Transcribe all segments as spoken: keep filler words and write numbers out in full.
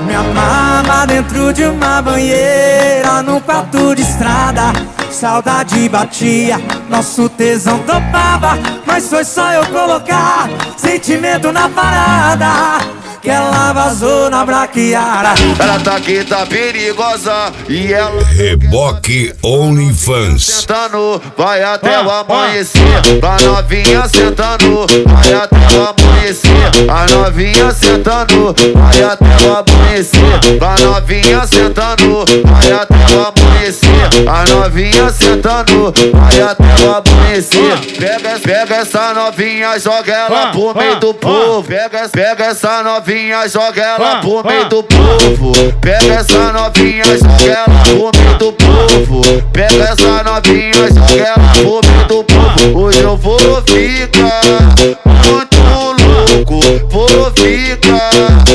Me amava dentro de uma banheira, num quarto de estrada. Saudade batia, nosso tesão topava. Mas foi só eu colocar sentimento na parada que ela vazou na braquiara. Ela tá aqui, tá perigosa. E ela Reboque OnlyFans. sentando, vai até o amanhecer. Pra novinha sentando, vai até o amanhecer. A novinha sentando, vai até o amanhecer. Pra novinha sentando, vai até o amanhecer. A novinha sentando, vai até o amanhecer. Pega, pega essa novinha, joga ela pro meio do povo. Pega, pega essa novinha, joga ela pro meio do povo. Pega essa novinha, joga ela pro meio do povo. Pega essa novinha, joga ela pro meio do povo. Hoje eu vou ficar muito louco, vou ficar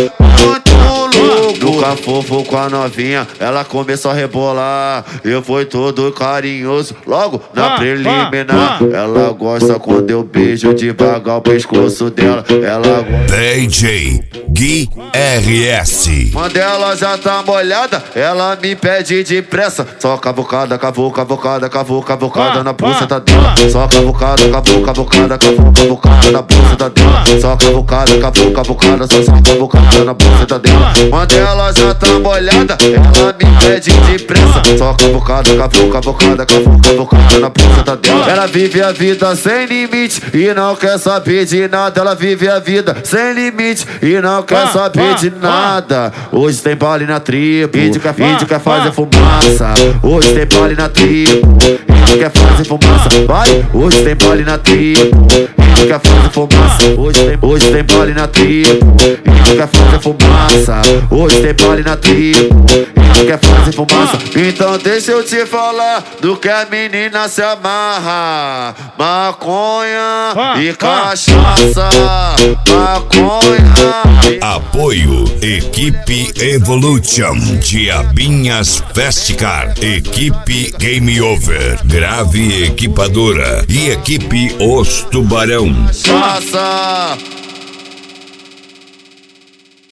muito louco. Nunca fofo com a novinha, ela começou a rebolar. Eu fui todo carinhoso, logo na preliminar. Ela gosta quando eu beijo devagar o pescoço dela. Ela gosta. D J Gui R S. Quando ela já tá molhada, ela me pede depressa. Só cavucada, cavu, cavucada, cavu, cavucada na buceta dela. Só cavucada, cavu, cavucada, cavu, cavucada na buceta dela. Só cavucada, cavu, cavucada, só só cavucada na buceta dela. Quando ela já tá molhada, ela me pede depressa. Só cavucada, cavu, cavucada, cavu, cavucada na buceta dela. Ela vive a vida sem limite e não quer saber de nada. Ela vive a vida sem limite e não quer saber de nada. Hoje tem baile na tribo, vídeo quer, vídeo quer fazer fumaça. Hoje tem baile na tribo, vídeo quer fazer fumaça. Vai, hoje tem baile na tribo, vídeo quer fazer fumaça. Hoje tem, hoje tem baile na tribo, vídeo quer fazer fumaça. Hoje tem baile na tribo, vídeo quer fazer fumaça. Então deixa eu te falar do que a menina se amarra: maconha e cachaça, maconha. Apoio Equipe Evolution, Diabinhas Festcar, Equipe Game Over, Grave Equipadora e Equipe Os Tubarão. Cachaça,